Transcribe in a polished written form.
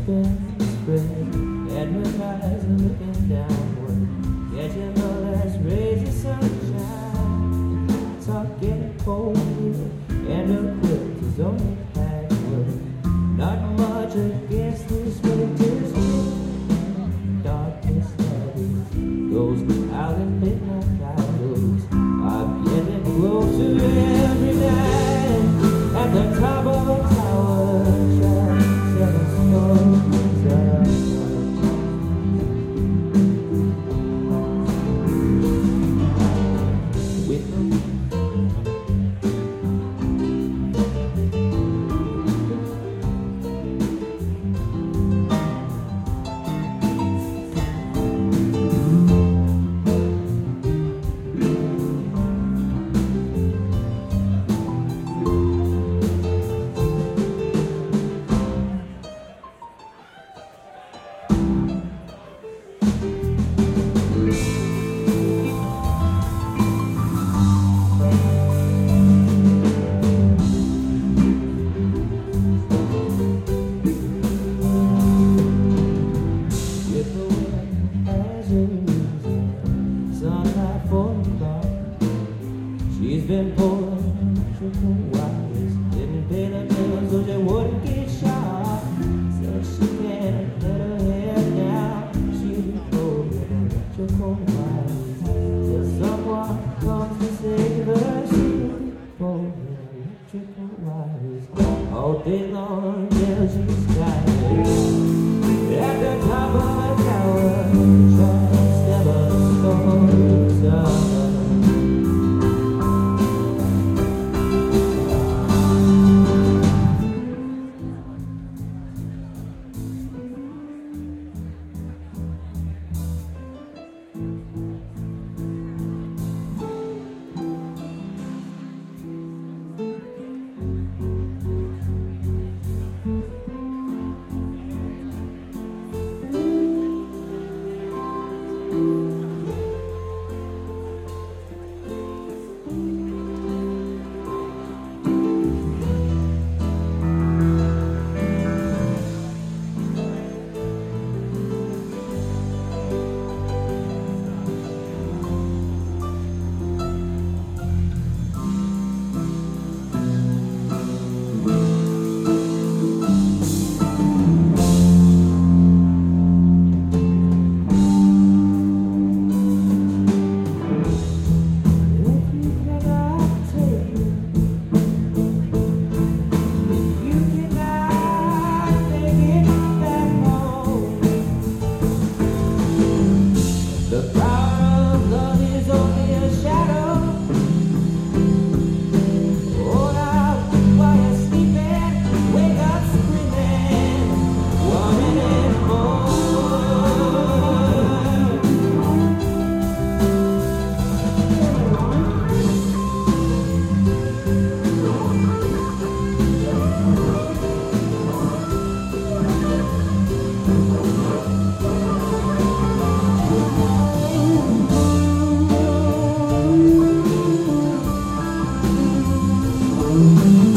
been spread, and her eyes are looking downward. Can't you know that's rays of sunshine? It's all getting cold here, and her quilt is only patchwork. Not much against this winter's wind. Darkness heavy goes out in midnight shadows. I'm getting closer every night. At the top of a tower, shines 7 stories up. She's been pulling electrical wires, didn't pay the bills so they wouldn't get shot. Said she can't let her hair down, she'll be pulling electrical wires. Till someone comes to save her, she'll be pulling electrical wires. All day long till she's tired. At the top of a tower, trying 7 stories up. Mm-hmm.